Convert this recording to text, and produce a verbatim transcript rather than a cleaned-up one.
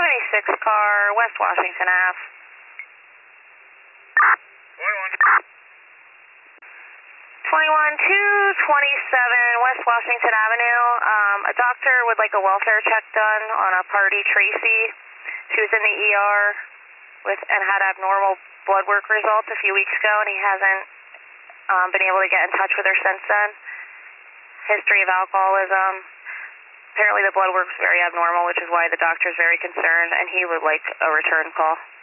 seventy-six car, West Washington Ave. twenty-one two twenty-seven West Washington Avenue. Um, a doctor would like a welfare check done on a party, Tracy. She was in the E R with and had abnormal blood work results a few weeks ago, and he hasn't um, been able to get in touch with her since then. History of alcoholism. Apparently the blood work's very abnormal, which is why the doctor's very concerned, and he would like a return call.